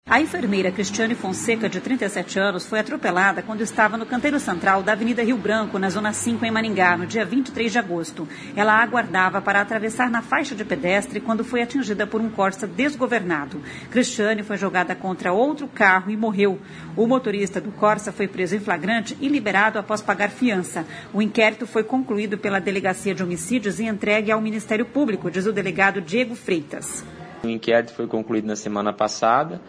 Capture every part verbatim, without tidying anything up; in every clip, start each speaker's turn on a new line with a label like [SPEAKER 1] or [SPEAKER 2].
[SPEAKER 1] A enfermeira Cristiane Fonseca, de trinta e sete anos, foi atropelada quando estava no canteiro central da Avenida Rio Branco, na Zona cinco, em Maringá, no dia vinte e três de agosto. Ela aguardava para atravessar na faixa de pedestre quando foi atingida por um Corsa desgovernado. Cristiane foi jogada contra outro carro e morreu. O motorista do Corsa foi preso em flagrante e liberado após pagar fiança. O inquérito foi concluído pela Delegacia de Homicídios e entregue ao Ministério Público, diz o delegado Diego Freitas.
[SPEAKER 2] O inquérito foi concluído na semana passada.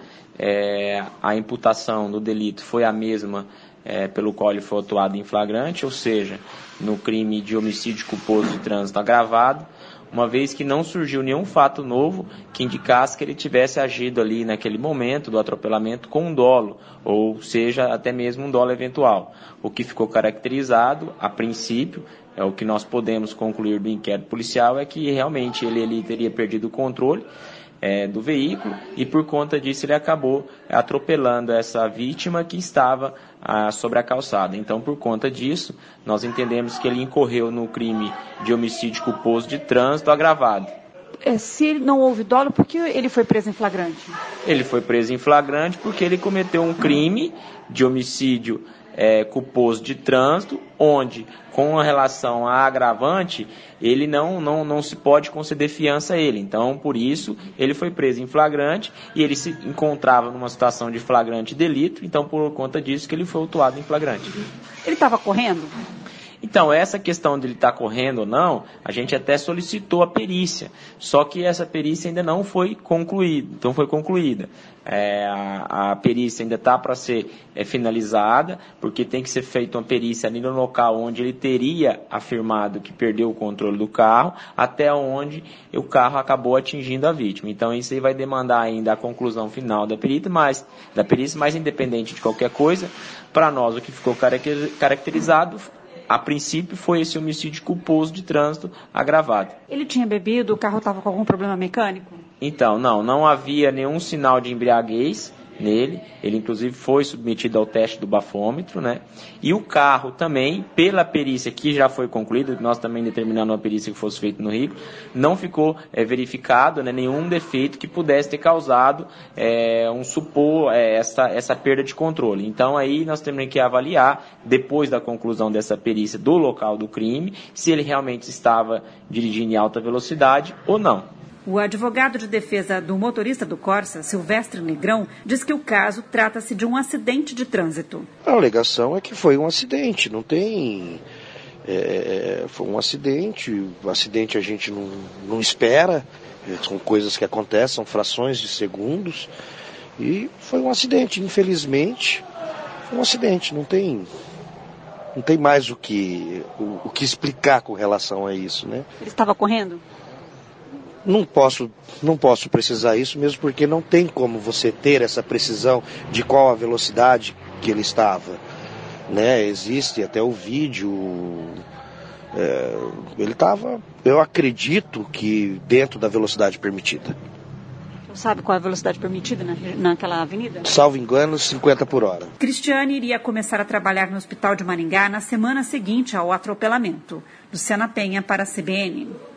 [SPEAKER 2] É, a imputação do delito foi a mesma é, pelo qual ele foi autuado em flagrante, ou seja, no crime de homicídio culposo de trânsito agravado, uma vez que não surgiu nenhum fato novo que indicasse que ele tivesse agido ali naquele momento do atropelamento com um dolo, ou seja, até mesmo um dolo eventual. O que ficou caracterizado, a princípio, é o que nós podemos concluir do inquérito policial, é que realmente ele, ele teria perdido o controle É, do veículo e por conta disso ele acabou atropelando essa vítima que estava ah, sobre a calçada. Então, por conta disso, nós entendemos que ele incorreu no crime de homicídio culposo de trânsito agravado.
[SPEAKER 1] É, se não houve dolo, por que ele foi preso em flagrante?
[SPEAKER 2] Ele foi preso em flagrante porque ele cometeu um crime de homicídio É, culposo de trânsito, onde, com relação a agravante, ele não, não, não se pode conceder fiança a ele. Então, por isso, ele foi preso em flagrante e ele se encontrava numa situação de flagrante delito, então, por conta disso, que ele foi autuado em flagrante.
[SPEAKER 1] Ele estava correndo?
[SPEAKER 2] Então, essa questão de ele estar correndo ou não, a gente até solicitou a perícia, só que essa perícia ainda não foi concluída. Então, foi concluída. É, a, a perícia ainda está para ser é, finalizada, porque tem que ser feita uma perícia ali no local onde ele teria afirmado que perdeu o controle do carro, até onde o carro acabou atingindo a vítima. Então, isso aí vai demandar ainda a conclusão final da perícia, mas, da perícia, mas independente de qualquer coisa, para nós o que ficou caracterizado, a princípio, foi esse homicídio culposo de trânsito agravado.
[SPEAKER 1] Ele tinha bebido? O carro estava com algum problema mecânico?
[SPEAKER 2] Então, não, não havia nenhum sinal de embriaguez nele. Ele, inclusive, foi submetido ao teste do bafômetro, né? E o carro também, pela perícia que já foi concluída, nós também determinamos a perícia que fosse feita no Rio, não ficou é, verificado, né, nenhum defeito que pudesse ter causado é, um supor é, essa, essa perda de controle. Então, aí nós temos que avaliar, depois da conclusão dessa perícia do local do crime, se ele realmente estava dirigindo em alta velocidade ou não.
[SPEAKER 1] O advogado de defesa do motorista do Corsa, Silvestre Negrão, diz que o caso trata-se de um acidente de trânsito.
[SPEAKER 3] A alegação é que foi um acidente, não tem... É, foi um acidente, o acidente a gente não, não espera, são coisas que acontecem, são frações de segundos, e foi um acidente, infelizmente, foi um acidente, não tem... Não tem mais o que, o, o que explicar com relação a isso, né?
[SPEAKER 1] Ele estava correndo?
[SPEAKER 3] Não posso, não posso precisar isso, mesmo porque não tem como você ter essa precisão de qual a velocidade que ele estava, né? Existe até o vídeo, é, ele estava, eu acredito que dentro da velocidade permitida.
[SPEAKER 1] Você sabe qual é a velocidade permitida na, naquela avenida?
[SPEAKER 3] Salvo engano, cinquenta por hora.
[SPEAKER 1] Cristiane iria começar a trabalhar no Hospital de Maringá na semana seguinte ao atropelamento. Luciana Penha para a C B N.